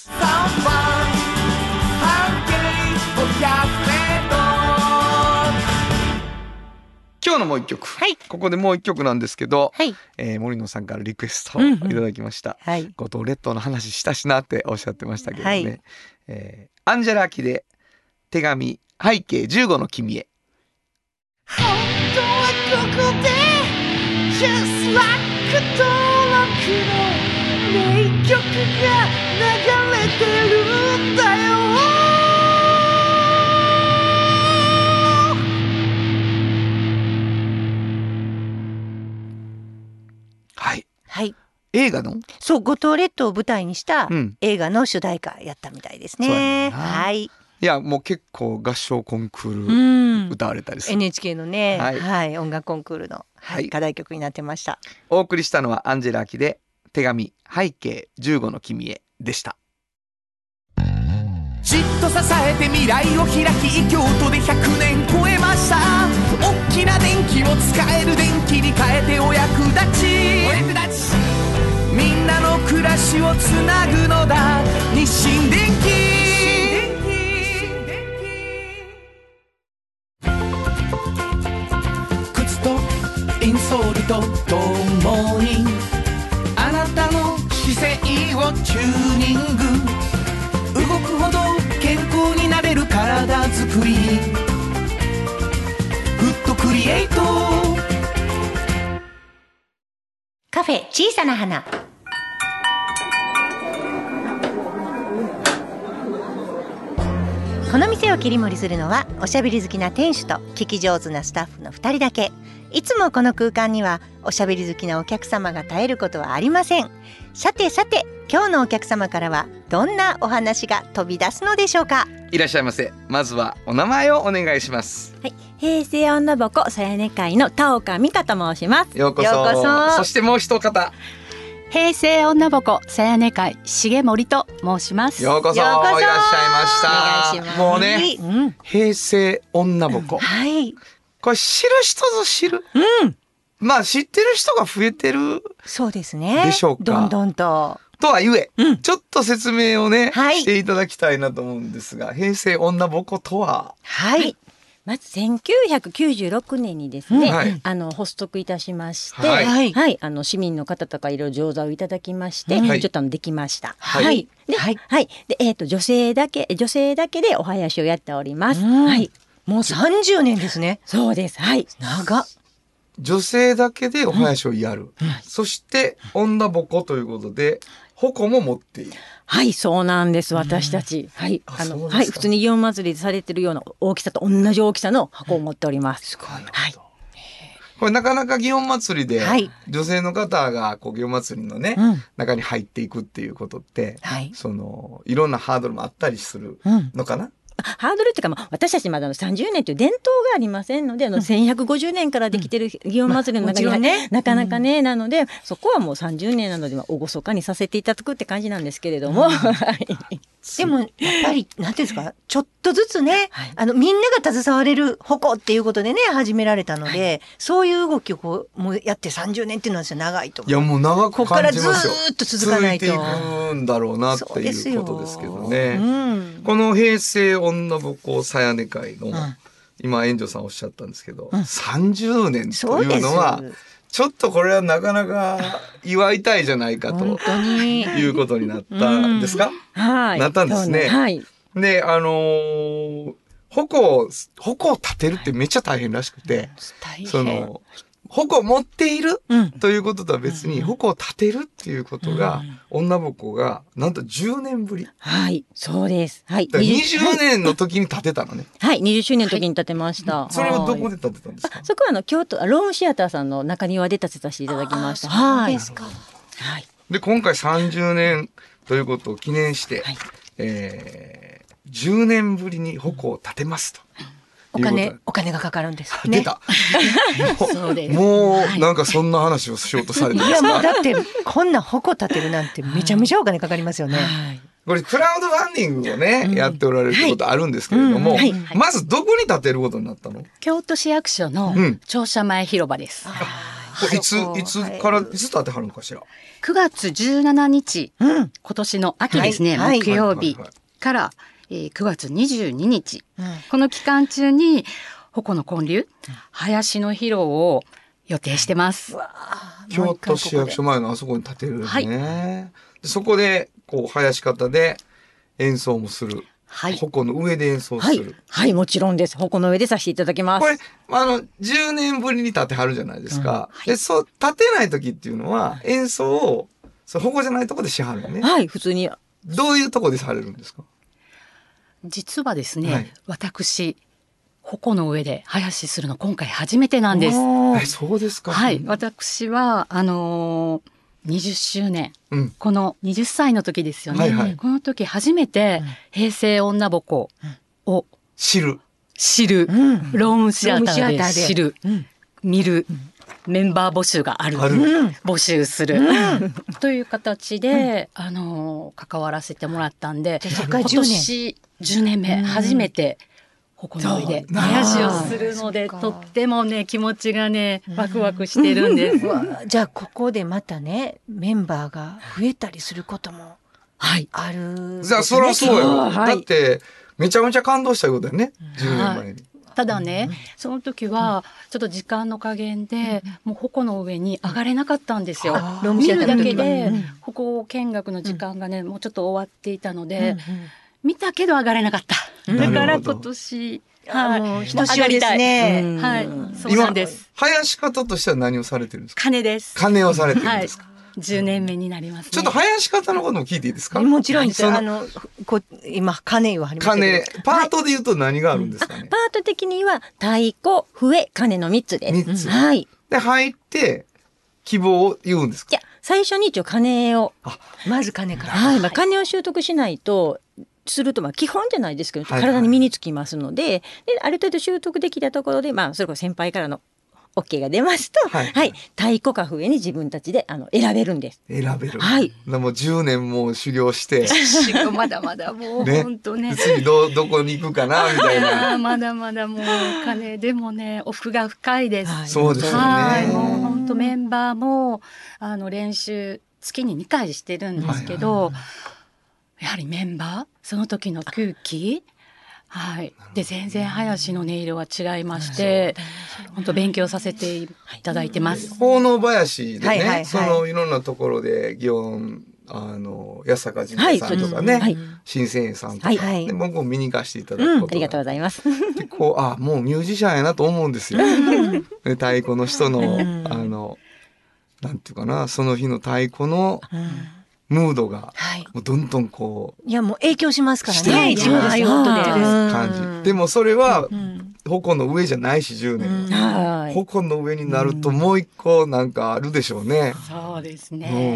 今日のもう一曲、はい、ここでもう一曲なんですけど、はい、えー、森野さんからリクエストをいただきました、うんうん、はい、五島列島の話したしなっておっしゃってましたけどね、はい、えー、アンジェラ・アキで手紙背景じゅうごの君へ。 本当はここで Just like 登録の名曲が流れてるんだよ。 はいはい、 映画のそう五島列島を舞台にした映画の主題歌やったみたいですね、うん、はい。 いやもう結構合唱コンクール歌われたりする、 うん、エヌエイチケー のね、はいはい、音楽コンクールの、はいはい、課題曲になってました。 お送りしたのはアンジェラ・アキで手紙背景じゅうごの君へでした。 じっと支えて未来を開き京都でひゃくねん超えました。大きな電気を使える電気に変えてお役立ちお役立ちみんなの暮らしをつなぐのだ日清電気。靴とインソールとともにあなたの姿勢をチューニング動くほど健康になれる体づくりフットクリエイトカフェ小さな花。この店を切り盛りするのはおしゃべり好きな店主と聞き上手なスタッフのふたりだけ。いつもこの空間にはおしゃべり好きなお客様が絶えることはありません。さてさて今日のお客様からはどんなお話が飛び出すのでしょうか。 いらっしゃいませ。まずはお名前をお願いします。 はい、平成女ぼこさやね会の田岡美香と申します。 ようこそ。 ようこそ。 そしてもう一方、 平成女ぼこさやね会重森と申します。 ようこそ。いらっしゃいました。 お願いします。 もうね、うん、平成女ぼこ、うん、 はい、 これ知る人ぞ知る、 うん、 まあ知ってる人が増えてるそうですねでしょうか。 どんどんととはゆえ、 うん、 ちょっと説明をね、 はい、 していただきたいなと思うんですが、平成女ぼことは、 はい、はい、 まずせんきゅうひゃくきゅうじゅうろくねんにですね、うん、はい、あの発足いたしまして、はい、はい、あの市民の方とかいろいろ上座をいただきまして、はい、ちょっとできました。はい、はい、で、はい、はい、で、えっと女性だけ女性だけでお囃子をやっております。はい、 もうさんじゅうねんですね。 そうです。はい。 長っ。 女性だけでお囃子をやる、うん、そして女ぼこということで矛も持っている。 はい、そうなんです。私たち、うん、はい、あの、はい、普通に祇園祭りでされてるような大きさと同じ大きさの箱を持っております。 すごい。 はい。 これなかなか祇園祭りで、はい、女性の方がこう祇園祭りのね、うん、中に入っていくっていうことって、はい、そのいろんなハードルもあったりするのかな。うん、 ハードルっていうか、まあ、私たちまだのさんじゅうねんという伝統がありませんので、あのせんひゃくごじゅうねんからできてる祇園祭の中には、ね、なかなかね、うん、なのでそこはもうさんじゅうねんなので厳かにさせていただくって感じなんですけれども、うん、 でもやっぱりなんていうんですか、ちょっとずつね、はい、あのみんなが携われる鉾っていうことでね始められたので、はい、そういう動きをこうもうやってさんじゅうねんっていうのは長いと思う。 いやもう長く感じますよ。 ここからずっと続かないと続いていくんだろうなっていうことですけどね、うん、この平成女鉾さやね会の、うん、今園長さんおっしゃったんですけど、うん、さんじゅうねんというのはちょっとこれはなかなか祝いたいじゃないかということになったんですか、うんはい、なったんですね、はい、であのー、鉾を鉾を立てるってめっちゃ大変らしくて、はい、その鉾を持っている、うん、ということとは別に鉾を立てるっていうことが、うん、女鉾がなんとじゅうねんぶり。 はいそうです、はい、 にじゅうねんの時に立てたのね。 はいにじゅっしゅうねんの時に立てました、はい、 それはどこで立てたんですか。 そこはあの京都ロームシアターさんの中庭で立てさせていただきました。 はいですか、 はい、で今回さんじゅうねんということを記念して、はいえー、じゅうねんぶりに鉾を立てますと、 お金、お金がかかるんです、ね。 出た。そうです。もう、なんかそんな話をしようとされてますか。 いや、もうだって、こんな鉾立てるなんてめちゃめちゃお金かかりますよね。はい、 これ、クラウドファンディングをね、うん、やっておられるってことあるんですけれども、はいうんはい、まずどこに建てることになったの？ 京都市役所の庁舎前広場です。 うん、いつ、いつから、いつ建てはるのかしら。 くがつじゅうしちにち、うん、今年の秋ですね、はい、木曜日から、えー、くがつにじゅうににち、うん、この期間中に鉾の建立、林の披露を予定してます。 京都市役所前のあそこに建てるんですね。はい、そこでこう林方で演奏もする。はい、鉾の上で演奏する。 はい、はい、もちろんです。鉾の上でさせていただきます。 これあのじゅうねんぶりに立てはるじゃないですか。うんはい、でそう立てない時っていうのは演奏をそう鉾じゃないところでしはるのね。 はい普通に。 どういうところでされるんですか。 実はですね、はい、私鉾の上で林するの今回初めてなんです。 えそうですか。 はい、私はあのー、にじゅっしゅうねん、うん、このはたちの時ですよね、はいはい、この時初めて平成女鉾を知る知る、うん、ロームシアターで知る、うん、見る、うんメンバー募集がある、ある募集する、うん、という形で、うん、あの関わらせてもらったんで今年じゅうねんめ、うん、初めて鉾の上で林をするのでとってもね気持ちがねワクワクしてるんです、 うん、じゃあここでまたねメンバーが増えたりすることもある、 はい、じゃあそりゃそうよ、はい、だってめちゃめちゃ感動したことだよね、じゅうねんまえに、はいただね、うん、その時はちょっと時間の加減で、うん、もう鉾の上に上がれなかったんですよ。うん、見るだけで鉾見学の時間がね、うん、もうちょっと終わっていたので、うんうん、見たけど上がれなかった。だから今年はい、ひとしおりですね、 うん、はい、そうなんです。 林方としては何をされてるんですか。 鐘です。 鐘をされてるんですか。はいじゅうねんめになります、ね、 ちょっと林方のことも聞いていいですか。 もちろんです。あのこ今鐘を張りましたけど。鐘パートで言うと何があるんですかね。はい、 パート的には太鼓、笛、鐘のみっつです。みっつ。はい。 で入って希望を言うんですか。 いや最初に一応鐘をあまず鐘から。 はい。まあ鐘を習得しないと。するとまあ基本じゃないですけど体に身につきますので、はいはい、である程度習得できたところでまあそれこそ先輩からの OK が出ますと、はいはい、太鼓か笛に自分たちであの選べるんです。 選べる。 はい。 もうじゅうねんも修行して。 まだまだもう本当ね。 次どどこに行くかなみたいな。 まだまだもう金でもね奥が深いです。 はい、そうですよね。 はい。もう本当メンバーもあの練習月ににかいしてるんですけど、はいはいはい、やはりメンバーその時の空気。はい、で全然林の音色は違いまして、本当勉強させていただいてます。 奉納林でね、はいはいはい、そのいろんなところで祇園あの八坂神社さんとかね、はい、新千円さんとか、はいはい、で僕も見に行かせていただくことが、うん、 ありがとうございます。 でこうあもうミュージシャンやなと思うんですよ。で太鼓の人のあのなんていうかなその日の太鼓の、うんムードがもうどんどんこう、 はい、いやもう影響しますからね一番ああいう音で感じでもそれは鉾の上じゃないしじゅうねん鉾の上になるともう一個なんかあるでしょうね。 そうですね、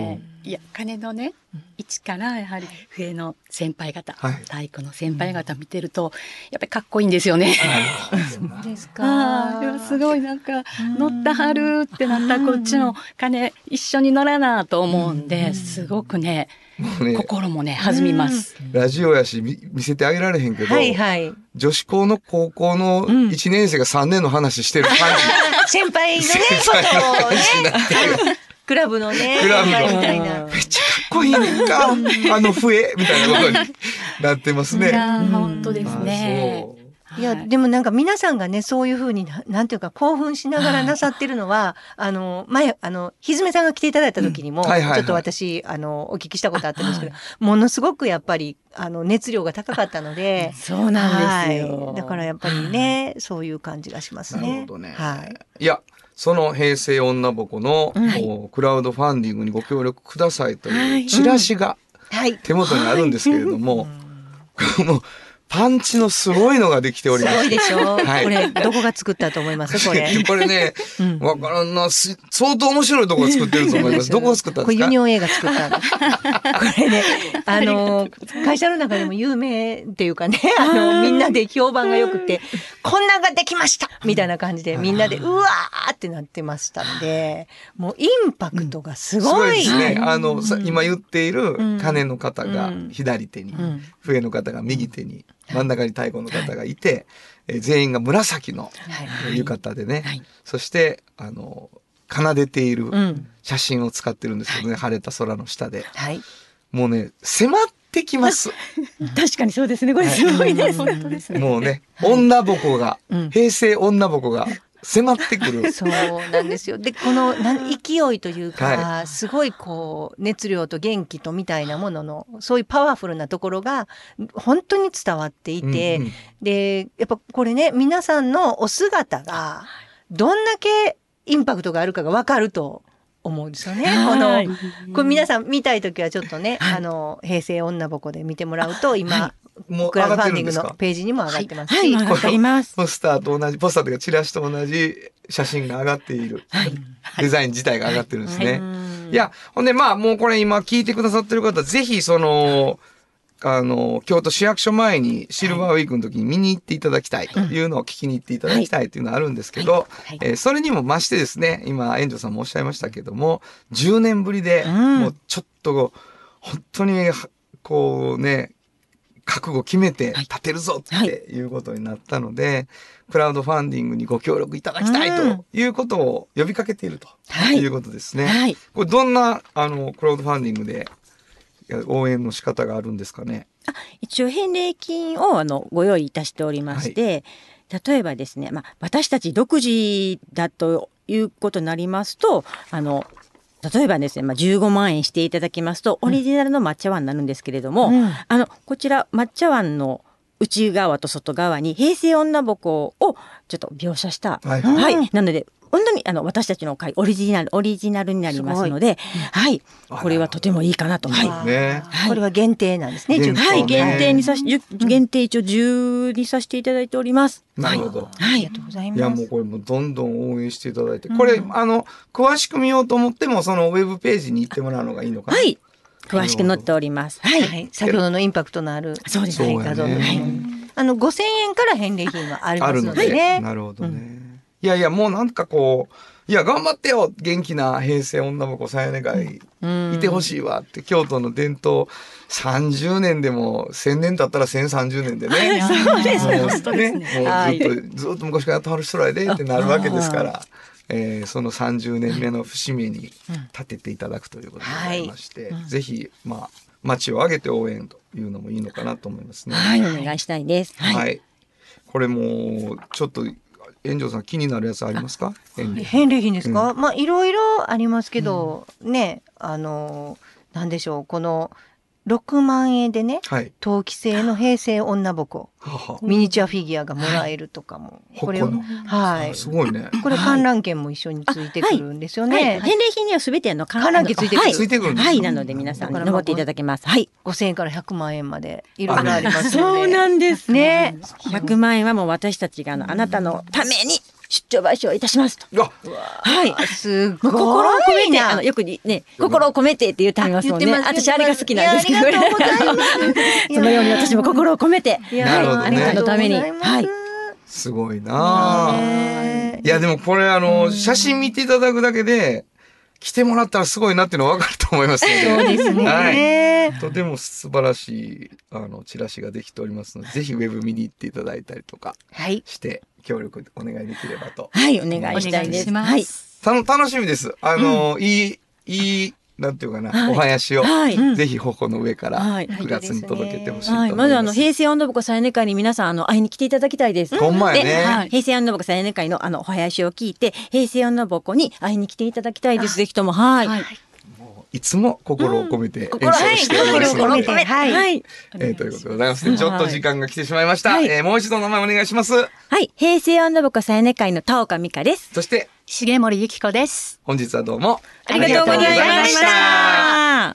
いや鐘のね一からやはり笛の先輩方、はい、太鼓の先輩方見てるとやっぱりかっこいいんですよね。 そうですか。 あすごいなんか乗ったはるってなったらこっちの鐘一緒に乗らなと思うんですごくね、ね心もね弾みます。 ラジオやし 見, 見せてあげられへんけど、 はいはい、 女子校の高校のいちねん生がさんねんの話してる感じ。 先輩のねことをね。クラブのね、 クラブのみたいな。めっちゃかっこいいねんか、あの笛みたいなことになってますね。 いや本当ですね。 いやでもなんか皆さんがねそういう風になんていうか興奮しながらなさってるのはあの前あのひずめさんが来ていただいた時にも、うんはいはいはい、ちょっと私あのお聞きしたことあったんですけど、はい、ものすごくやっぱりあの熱量が高かったのでそうなんですよ、 はい、だからやっぱりねそういう感じがしますね。 なるほどね。はい。いやその平成女ぼこの、はい、クラウドファンディングにご協力くださいというチラシが手元にあるんですけれども、はい、もうパンチのすごいのができております。 すごいでしょ、はい、これどこが作ったと思いますこれこれね、うん、わからんな相当面白いところ作ってると思いますどこが作ったんですか。 これユニオン A が作ったんですこれねあの会社の中でも有名っていうかねあのみんなで評判が良くてこんなができましたみたいな感じでみんなでうわーってなってましたんでもうインパクトがすごい、うん、 すごいですね。あの、うん、今言っている鐘の方が左手に、うん、笛の方が右手に真ん中に太鼓の方がいて、はいえー、全員が紫の浴衣でね、はいはい、そしてあの奏でている写真を使ってるんですけどね、はい、晴れた空の下で、はい、もうね迫ってきます確かにそうですねこれすごいです、はい、本当ですね。 もうね、はい、女ぼこが、うん、平成女ぼこが迫ってくるそうなんですよ。でこの勢いというか、はい、すごいこう熱量と元気とみたいなもののそういうパワフルなところが本当に伝わっていて、うんうん、でやっぱこれね皆さんのお姿がどんだけインパクトがあるかが分かると思うんですよね。このこれ皆さん見たいときはちょっとね、はい、あの平成女ぼこで見てもらうと今、はいもうクラウドファンディングのページにも上がってますし、はいはい、 上がります。 ポスターと同じポスターというかチラシと同じ写真が上がっている、はい、デザイン自体が上がってるんですね、はい、いやほんでまあもうこれ今聞いてくださってる方ぜひそのあの京都市役所前にシルバーウィークの時に見に行っていただきたいというのを聞きに行っていただきたいというのがあるんですけど、はいはいえー、それにも増してですね今園長さんもおっしゃいましたけどもじゅうねんぶりでもうちょっと本当にこうね覚悟決めて立てるぞっていうことになったので、はい、クラウドファンディングにご協力いただきたいということを呼びかけているということですね。はい、これどんなあのクラウドファンディングで応援の仕方があるんですかね。 あ一応返礼品をあのご用意いたしておりまして、はい、例えばですね、まあ、私たち独自だということになりますとあの例えばですね、まあ、じゅうごまんえんしていただきますとオリジナルの抹茶碗になるんですけれども、うん、あのこちら抹茶碗の内側と外側に平成女ぼこをちょっと描写した、はいはい、なので本当にあの私たちの会オリジナルオリジナルになりますので、はい、これはとてもいいかなと思います。 ねはい、これは限定なんですね。 限定はい、限定にさし限定一応じゅうにさせていただいております。 なるほど。 はい、ありがとうございます。 いやもうこれもどんどん応援していただいて、これ、うん、あの詳しく見ようと思ってもそのウェブページに行ってもらうのがいいのかな。 はい、詳しく載っております。はい、はい、 先ほどのインパクトのあるそうですね。画像の、はい、 あのごせんえんから返礼品がありますのでね。 なるほどね。うん、いやいやもうなんかこう。いや頑張ってよ元気な平成女ぼこさやね会いてほしいわって京都の伝統さんじゅうねんでもせんねん経ったらせんさんじゅうねんでねそうですねもうずっと、ずっと昔からやってはる人らでってなるわけですから、えー、そのさんじゅうねんめの節目に立てていただくということでございまして、はい、ぜひまあ町を挙げて応援というのもいいのかなと思いますね。 はい、お願いしたいです。 はい、はい、これもちょっと園長さん気になるやつありますか。 返礼品ですか、うん、まあいろいろありますけど、うん、ねあのなんでしょうこのろくまんえんでね、はい、陶器製の平成女ぼこミニチュアフィギュアがもらえるとかも、はい、これをはいすごいね。 これ観覧券も一緒についてくるんですよね。はいはい、 返礼品にはすべての観覧券ついてくる、 はい、ついてくるんですか。 はい、なので皆さん登っていただけます。はい、 ごせんえんからひゃくまんえんまでいろいろありますので。 そうなんですね。ひゃくまんえんはもう私たちがあのあなたのために出張賠償いたしますと。はい。 すごい。 心を込めて、あのよくね、心を込めてって言ってありますもんね。私あれが好きなんですけど。ありがとうございます。そのように私も心を込めて、あなたのために、はい。 すごいな。いやでもこれあの写真見ていただくだけで。来てもらったらすごいなっていうのは分かると思いますので。 そうですね。 はい。とても素晴らしいあのチラシができておりますので、ぜひウェブ見に行っていただいたりとかして協力お願いできればと。 はい、お願いしたいです。はい。 たの楽しみです。あの、うん、いいいい。なんていうかな、はい、お囃子を、はい、ぜひ頬の上からくがつに届けてほしいと思います。はい、 まずあの平成女の子さやね会に皆さんあの会いに来ていただきたいです。 ほんまやね。 はい、平成女の子さやね会のあのお囃子を聞いて平成女の子に会いに来ていただきたいです。ぜひともはい。はい、 もういつも心を込めて演奏しておりますので、はい、はい、えー、ということでございますね。ちょっと時間が来てしまいました。はい、えー、もう一度名前お願いします。 はい、平成女の子さやね会の田岡美香です。 そして重森ゆき子です。 本日はどうもありがとうございました。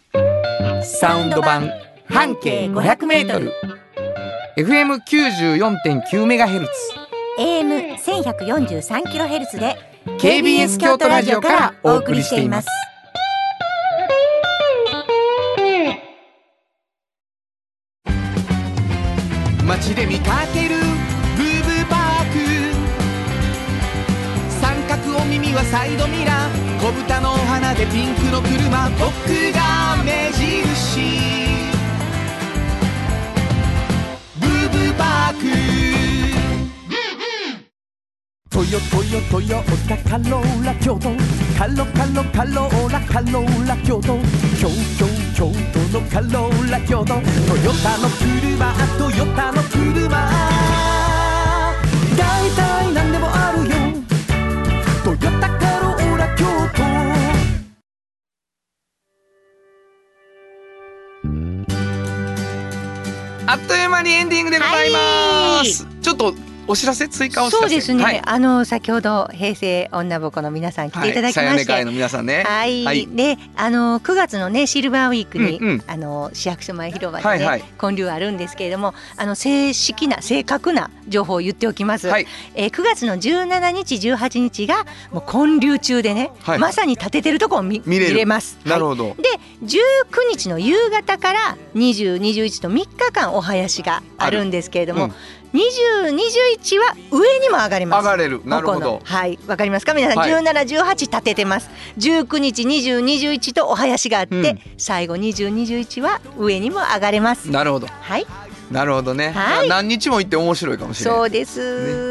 サウンド版半径ごひゃくメートル エフエムきゅうじゅうよんてんきゅうメガヘルツエーエムせんひゃくよんじゅうさんキロヘルツ でケービーエス 京都ラジオからお送りしています。 街で見かけるブーブーパーク、三角お耳はサイドミラー、小豚のお花でピンクの車、僕が目印ブーブーパーク。トヨトヨトヨタカローラ京都、カロカロカローラカローラ京都、京京京都のカローラ京都、トヨタの車トヨタの車、だいたいなんでもあるよトヨタカローラ京都。 あっという間にエンディングでございます。はい、ちょっとお知らせ追加お知らせ。 そうですね、 はい、 あの先ほど平成女ぼこの皆さん来ていただきまして、はい、さやね会の皆さんね、 はい、はい、であのくがつのねシルバーウィークに、うんうん、あの市役所前広場でね、はいはい、建立あるんですけれども、あの正式な正確な情報を言っておきます。はい、えー、くがつのじゅうしちにちじゅうはちにちがもう建立中でね、はい、まさに建ててるところを 見, 見れます。 なるほど。 はい、でじゅうくにちの夕方からにじゅう、にじゅういちとみっかかんお囃子があるんですけれども、うん、にじゅう、にじゅういちは上にも上がります。 上がれる。なるほど。 はい、わかりますか皆さん。はい、じゅうしち、じゅうはち立ててます。じゅうくにち、にじゅう、にじゅういちとお囃子があって、うん、最後にじゅう、にじゅういちは上にも上がれます。 なるほど。 はい。 なるほどね。はい、何日も行って面白いかもしれない。 そうです。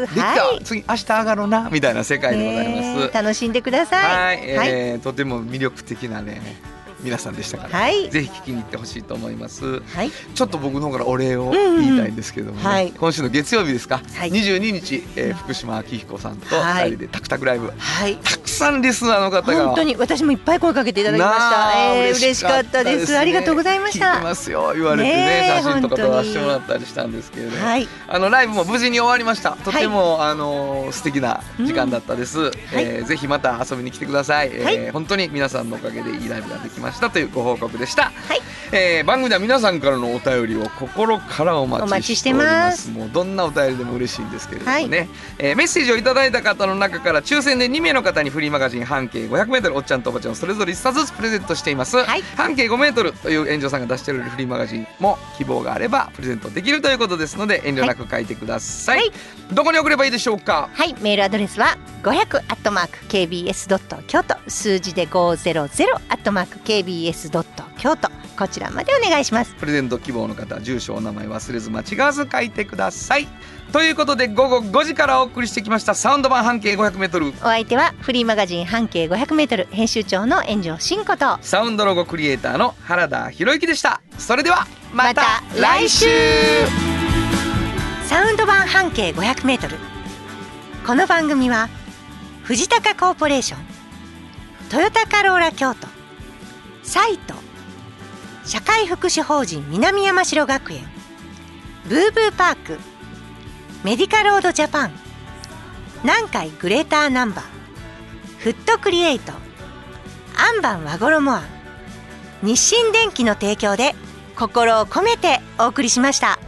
ね、できた、はい、次明日上がろうなみたいな世界でございます。 楽しんでください。 はい、えーはい、とても魅力的なね。皆さんでしたから、はい、ぜひ聞きに行ってほしいと思います。はい、ちょっと僕の方からお礼を言いたいんですけども、ね、うんうん、はい、今週の月曜日ですか、はい、にじゅうににち、えー、福島明彦さんとふたりでタクタクライブ、はい、たくさんリスナーの方が本当に私もいっぱい声かけていただきました。えー、嬉しかったです。ありがとうございました。 聞いてますよ言われて ね, ね写真とか撮らせてもらったりしたんですけれども、はい、あのライブも無事に終わりました。とても、はい、あの素敵な時間だったです。うん、えー、ぜひまた遊びに来てください。はい、えー、本当に皆さんのおかげでいいライブができましたというご報告でした。はい、えー、番組では皆さんからのお便りを心からお待ちしております。もうどんなお便りでも嬉しいんですけれどもね、はい、えー、メッセージをいただいた方の中から抽選でにめいの方にフリーマガジン半径ごひゃくメートルおっちゃんとおばちゃんそれぞれいっさつずつプレゼントしています。はい、半径ごメートルという援助さんが出しているフリーマガジンも希望があればプレゼントできるということですので遠慮なく書いてください。はい、どこに送ればいいでしょうか。 はい、メールアドレスはごひゃくアットマーク ケービーエスドット京都数字でごひゃくアットマーク ケービーエスドット京都こちらまでお願いします。 プレゼント希望の方住所お名前忘れず間違わず書いてください。ということで午後ごじからお送りしてきましたサウンド版半径ごひゃくメートル、 お相手はフリーマガジン半径ごひゃくメートル編集長の炎上真子とサウンドロゴクリエイターの原田博之でした。それではまた来週。 サウンド版半径ごひゃくメートル、この番組は藤高コーポレーション、トヨタカローラ京都、サイト、社会福祉法人南山城学園、ブーブーパーク、メディカロードジャパン、南海グレーターナンバー、フットクリエイト、アンバン和衣庵、日清電機の提供で心を込めてお送りしました。